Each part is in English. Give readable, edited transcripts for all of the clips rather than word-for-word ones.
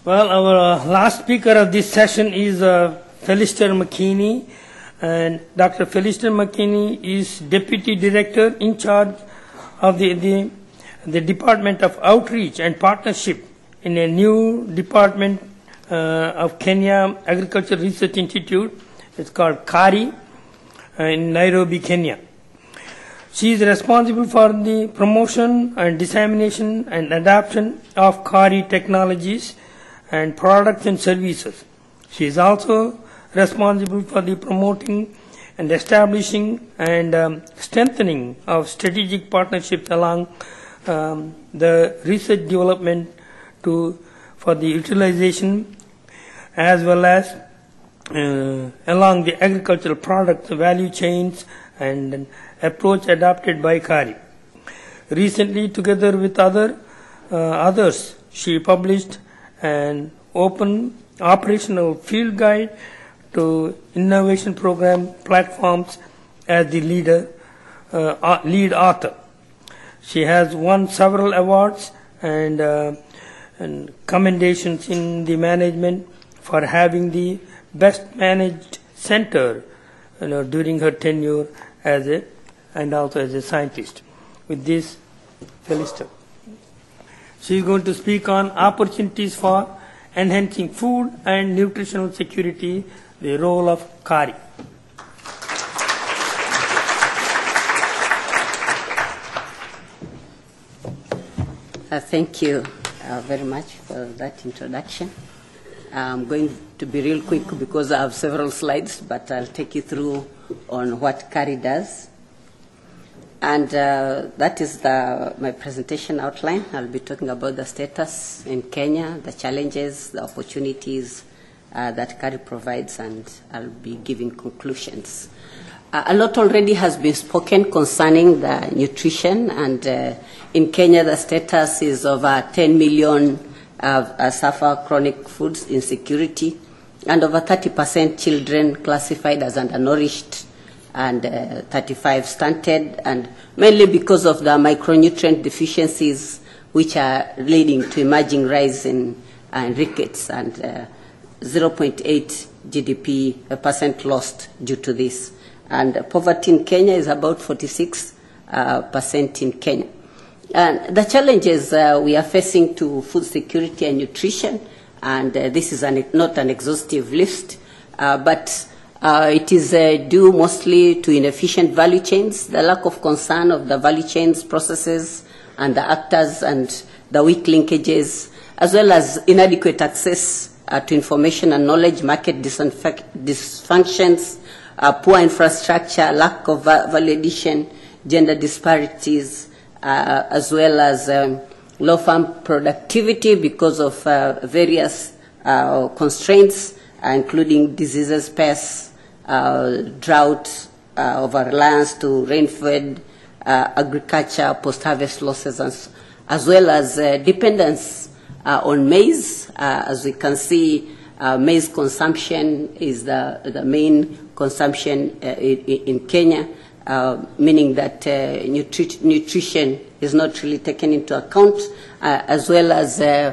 Well, our last speaker of this session is Philister McKinney, and Dr. Philister McKinney is Deputy Director in charge of the Department of Outreach and Partnership in a new department of Kenya Agriculture Research Institute. It's called KARI in Nairobi, Kenya. She is responsible for the promotion and dissemination and adoption of KARI technologies and products and services. She is also responsible for the promoting and establishing and strengthening of strategic partnerships along the research development for the utilization as well as along the agricultural products value chains and an approach adopted by KARI. Recently, together with others, she published an open operational field guide to innovation program platforms as the lead author. She has won several awards and commendations in the management for having the best managed center during her tenure and also as a scientist. With this, Philister. She is going to speak on opportunities for enhancing food and nutritional security, the role of KARI. Thank you very much for that introduction. I'm going to be real quick because I have several slides, but I'll take you through on what KARI does. And that is my presentation outline. I'll be talking about the status in Kenya, the challenges, the opportunities that KARI provides, and I'll be giving conclusions. A lot already has been spoken concerning the nutrition, and in Kenya the status is over 10 million suffer chronic food insecurity, and over 30% children classified as undernourished, and 35 stunted, and mainly because of the micronutrient deficiencies which are leading to emerging rise in rickets, and 0.8 GDP% lost due to this. And poverty in Kenya is about 46% in Kenya. And the challenges we are facing to food security and nutrition, and this is not an exhaustive list, but it is due mostly to inefficient value chains, the lack of concern of the value chains processes and the actors and the weak linkages, as well as inadequate access to information and knowledge, market dysfunctions, poor infrastructure, lack of value addition, gender disparities, as well as low farm productivity because of various constraints, including diseases, pests, drought, over-reliance to rain-fed agriculture, post-harvest losses, as well as dependence on maize. As we can see, maize consumption is the main consumption in Kenya, meaning that nutrition is not really taken into account, as well as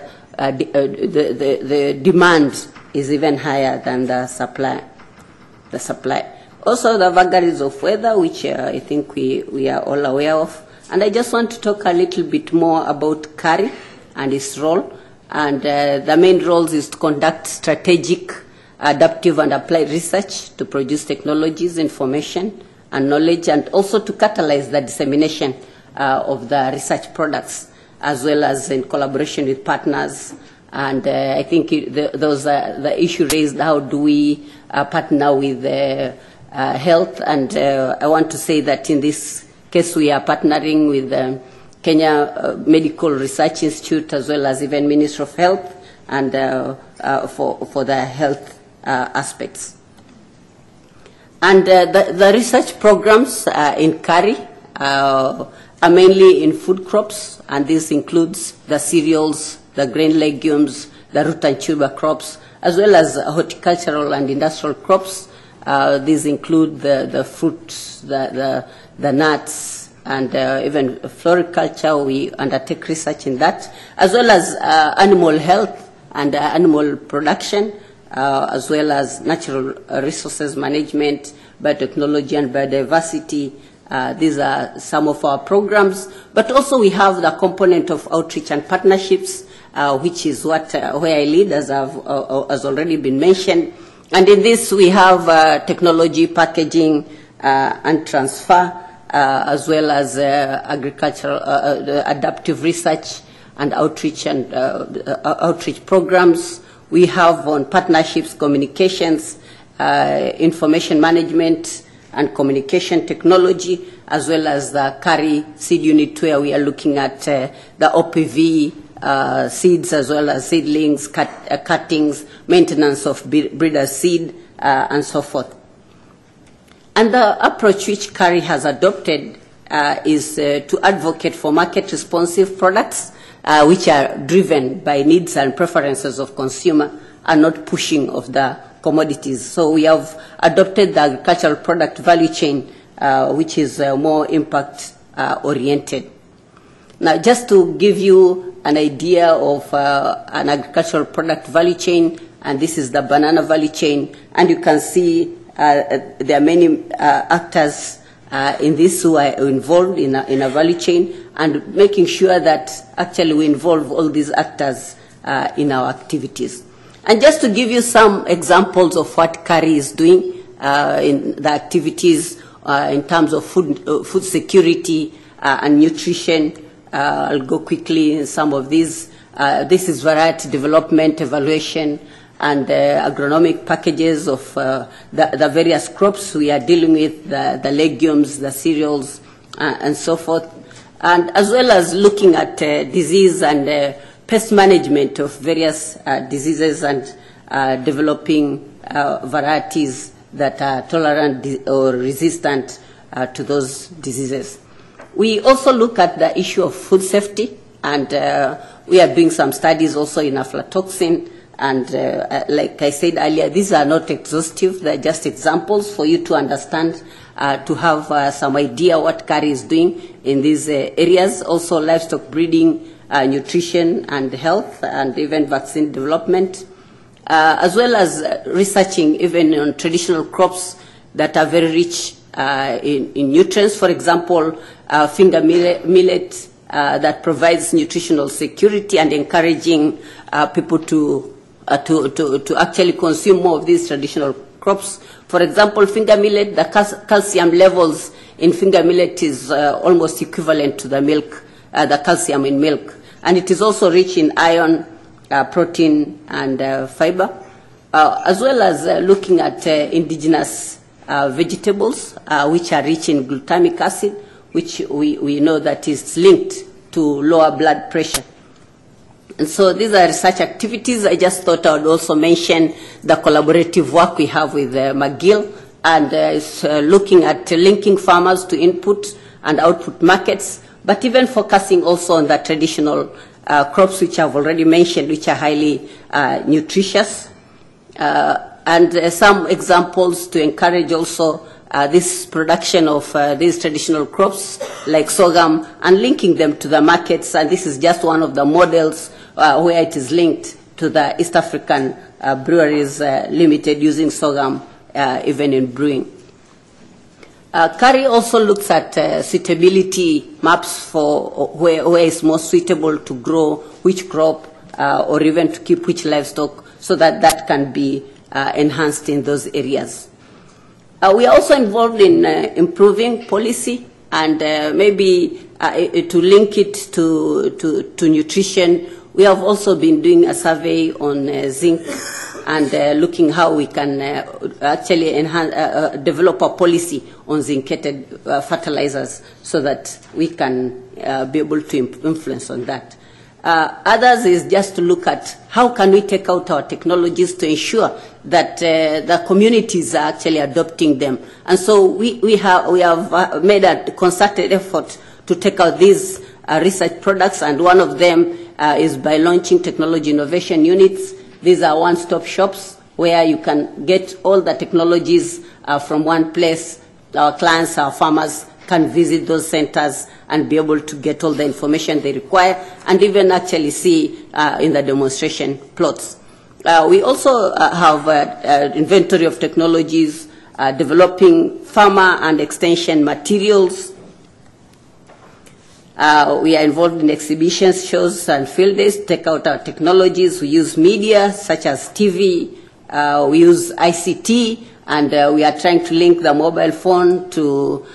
the demand is even higher than the supply. Also, the vagaries of weather, which I think we are all aware of. And I just want to talk a little bit more about KARI and its role. And the main roles is to conduct strategic, adaptive, and applied research to produce technologies, information, and knowledge, and also to catalyze the dissemination of the research products, as well as in collaboration with partners. And I think those are the issue raised, how do we partner with health? And I want to say that in this case we are partnering with Kenya Medical Research Institute, as well as even Ministry of Health, and for the health aspects. And the research programs in KARI are mainly in food crops, and this includes the cereals, the grain legumes, the root and tuber crops, as well as horticultural and industrial crops. These include the fruits, the nuts, and even floriculture. We undertake research in that, as well as animal health and animal production, as well as natural resources management, biotechnology and biodiversity. These are some of our programs, but also we have the component of outreach and partnerships, which is where I lead, as has already been mentioned. And in this we have technology, packaging, and transfer, as well as agricultural adaptive research and outreach programs. We have on partnerships, communications, information management and communication technology, as well as the CARI seed unit, where we are looking at the OPV seeds, as well as seedlings, cuttings, maintenance of breeder seed, and so forth. And the approach which CARI has adopted is to advocate for market-responsive products, which are driven by needs and preferences of consumer, and not pushing of the commodities. So we have adopted the agricultural product value chain, which is more impact-oriented. Now, just to give you an idea of an agricultural product value chain, and this is the banana value chain, and you can see there are many actors in this who are involved in a value chain, and making sure that actually we involve all these actors in our activities. And just to give you some examples of what CARI is doing in the activities in terms of food security and nutrition, I'll go quickly in some of these. This is variety development, evaluation, and agronomic packages of the various crops we are dealing with, the legumes, the cereals, and so forth, and as well as looking at disease and pest management of various diseases, and developing varieties that are tolerant or resistant to those diseases. We also look at the issue of food safety, and we are doing some studies also in aflatoxin. And like I said earlier, these are not exhaustive, they're just examples for you to understand, to have some idea what CARI is doing in these areas. Also livestock breeding, nutrition and health, and even vaccine development, as well as researching even on traditional crops that are very rich in nutrients. For example, finger millet that provides nutritional security, and encouraging people to actually consume more of these traditional crops. For example, finger millet, the calcium levels in finger millet is almost equivalent to the milk, the calcium in milk. And it is also rich in iron, protein, and fiber, as well as looking at indigenous vegetables, which are rich in glutamic acid, which we know that is linked to lower blood pressure. And so these are research activities. I just thought I would also mention the collaborative work we have with McGill, and looking at linking farmers to input and output markets, but even focusing also on the traditional crops which I've already mentioned, which are highly nutritious. And some examples to encourage also this production of these traditional crops like sorghum, and linking them to the markets. And this is just one of the models where it is linked to the East African Breweries Limited, using sorghum even in brewing. CARI also looks at suitability maps for where it's most suitable to grow which crop, or even to keep which livestock, so that that can be enhanced in those areas. We are also involved in improving policy, and maybe to link it to nutrition. We have also been doing a survey on zinc, and looking how we can actually enhance, develop a policy on zincated fertilizers, so that we can be able to influence on that. Others is just to look at how can we take out our technologies to ensure that the communities are actually adopting them. And so we have made a concerted effort to take out these research products, and one of them is by launching technology innovation units. These are one-stop shops where you can get all the technologies from one place. Our clients, our farmers, can visit those centers and be able to get all the information they require and even actually see in the demonstration plots. We also have inventory of technologies, developing farmer and extension materials. We are involved in exhibitions, shows, and field days, take out our technologies. We use media such as TV, we use ICT, and we are trying to link the mobile phone to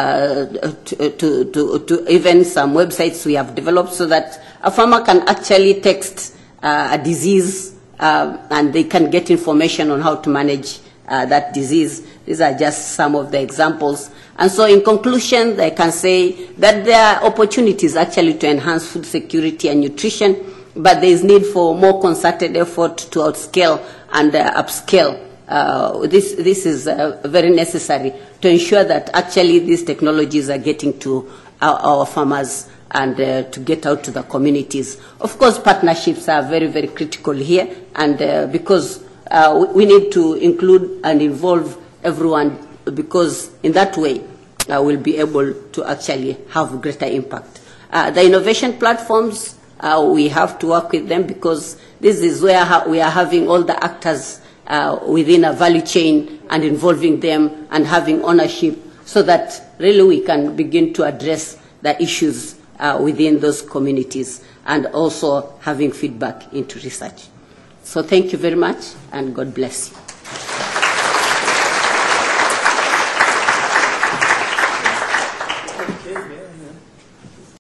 even some websites we have developed so that a farmer can actually text a disease and they can get information on how to manage that disease. These are just some of the examples. And so in conclusion, I can say that there are opportunities actually to enhance food security and nutrition, but there is need for more concerted effort to outscale and upscale. This is very necessary to ensure that actually these technologies are getting to our farmers and to get out to the communities. Of course, partnerships are very, very critical here, and because we need to include and involve everyone, because in that way we'll be able to actually have greater impact. The innovation platforms, we have to work with them because this is where we are having all the actors within a value chain and involving them and having ownership so that really we can begin to address the issues within those communities and also having feedback into research. So thank you very much and God bless you.